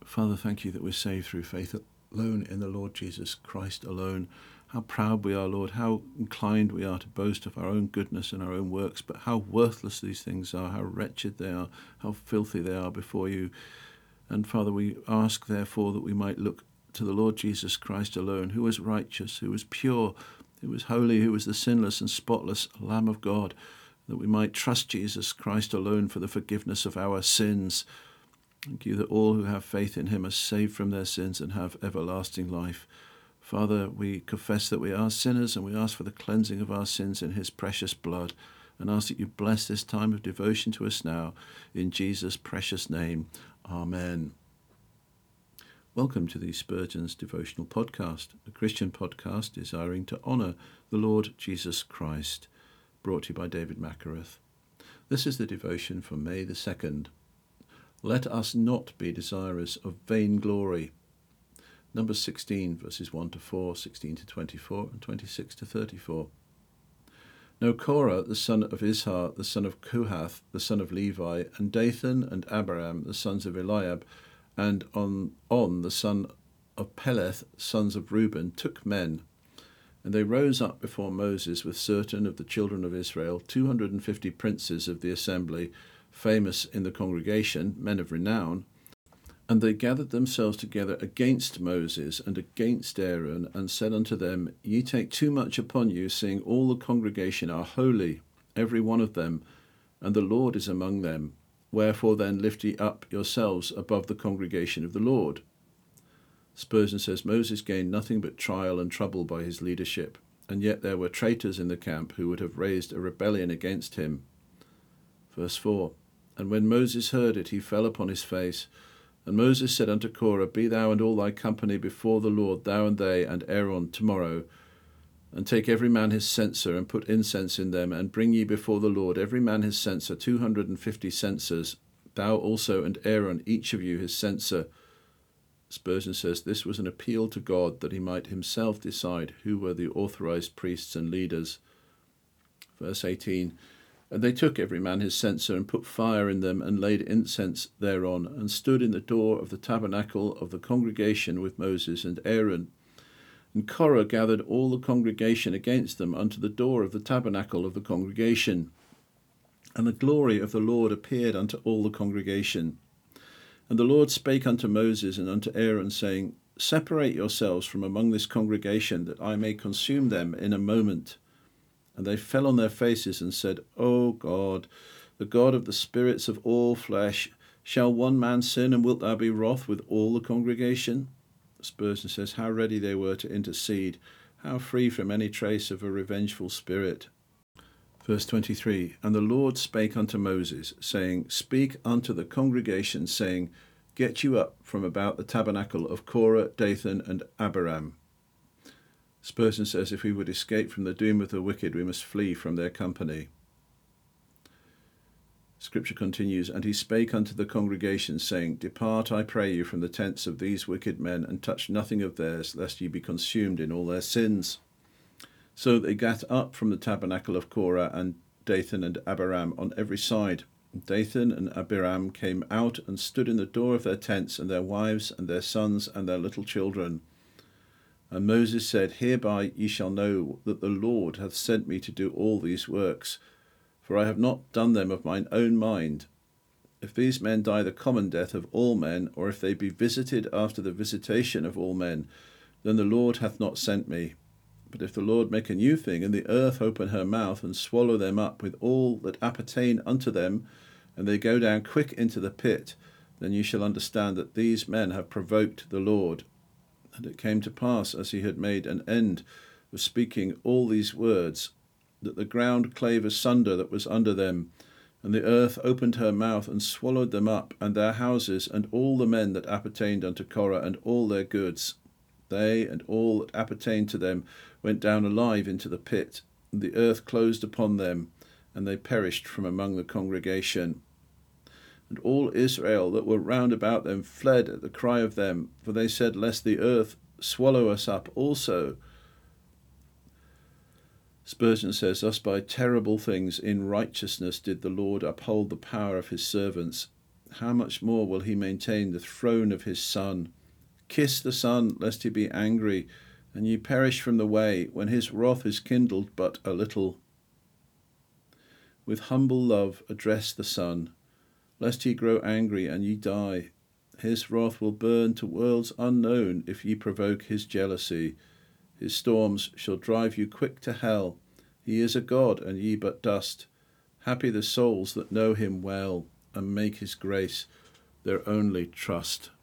Father, thank you that we're saved through faith alone in the Lord Jesus Christ alone. How proud we are, Lord, how inclined we are to boast of our own goodness and our own works, but how worthless these things are, how wretched they are, how filthy they are before you. And Father, we ask, therefore, that we might look to the Lord Jesus Christ alone, who was righteous, who was pure, who was holy, who was the sinless and spotless Lamb of God, that we might trust Jesus Christ alone for the forgiveness of our sins. Thank you that all who have faith in him are saved from their sins and have everlasting life. Father, we confess that we are sinners and we ask for the cleansing of our sins in his precious blood, and ask that you bless this time of devotion to us now. In Jesus' precious name, amen. Welcome to the Spurgeon's Devotional Podcast, a Christian podcast desiring to honour the Lord Jesus Christ, brought to you by David Mackereth. This is the devotion for May the 2nd. Let us not be desirous of vainglory. Numbers 16, verses 1 to 4, 16 to 24, and 26 to 34. Now Korah, the son of Izhar, the son of Kohath, the son of Levi, and Dathan and Abiram, the sons of Eliab, and On, the son of Peleth, sons of Reuben, took men. And they rose up before Moses with certain of the children of Israel, 250 princes of the assembly, famous in the congregation, men of renown. And they gathered themselves together against Moses and against Aaron, and said unto them, Ye take too much upon you, seeing all the congregation are holy, every one of them, and the Lord is among them. Wherefore then lift ye up yourselves above the congregation of the Lord. Spurgeon says Moses gained nothing but trial and trouble by his leadership, and yet there were traitors in the camp who would have raised a rebellion against him. Verse 4, And when Moses heard it, he fell upon his face. And Moses said unto Korah, Be thou and all thy company before the Lord, thou and they and Aaron, tomorrow, and take every man his censer, and put incense in them, and bring ye before the Lord every man his censer, 250 censers, thou also and Aaron, each of you his censer. Spurgeon says this was an appeal to God that he might himself decide who were the authorized priests and leaders. Verse 18, And they took every man his censer, and put fire in them, and laid incense thereon, and stood in the door of the tabernacle of the congregation with Moses and Aaron. And Korah gathered all the congregation against them unto the door of the tabernacle of the congregation. And the glory of the Lord appeared unto all the congregation. And the Lord spake unto Moses and unto Aaron, saying, Separate yourselves from among this congregation, that I may consume them in a moment. And they fell on their faces and said, O God, the God of the spirits of all flesh, shall one man sin, and wilt thou be wroth with all the congregation? Spurgeon says how ready they were to intercede, how free from any trace of a revengeful spirit. Verse 23, And the Lord spake unto Moses, saying, Speak unto the congregation, saying, Get you up from about the tabernacle of Korah, Dathan, and Abiram. Spurgeon says if we would escape from the doom of the wicked, we must flee from their company. Scripture continues, And he spake unto the congregation, saying, Depart, I pray you, from the tents of these wicked men, and touch nothing of theirs, lest ye be consumed in all their sins. So they gat up from the tabernacle of Korah and Dathan and Abiram on every side. Dathan and Abiram came out and stood in the door of their tents, and their wives and their sons and their little children. And Moses said, Hereby ye shall know that the Lord hath sent me to do all these works, for I have not done them of mine own mind. If these men die the common death of all men, or if they be visited after the visitation of all men, then the Lord hath not sent me. But if the Lord make a new thing, and the earth open her mouth, and swallow them up with all that appertain unto them, and they go down quick into the pit, then you shall understand that these men have provoked the Lord. And it came to pass, as he had made an end of speaking all these words, that the ground clave asunder that was under them, and the earth opened her mouth and swallowed them up, and their houses, and all the men that appertained unto Korah, and all their goods. They and all that appertained to them went down alive into the pit, and the earth closed upon them, and they perished from among the congregation. And all Israel that were round about them fled at the cry of them, for they said, Lest the earth swallow us up also. Spurgeon says, Thus by terrible things in righteousness did the Lord uphold the power of his servants. how much more will he maintain the throne of his Son? Kiss the Son, lest he be angry, and ye perish from the way, when his wrath is kindled but a little. With humble love address the Son, lest he grow angry and ye die. His wrath will burn to worlds unknown, if ye provoke his jealousy. His storms shall drive you quick to hell. He is a God, and ye but dust. Happy the souls that know him well, and make his grace their only trust.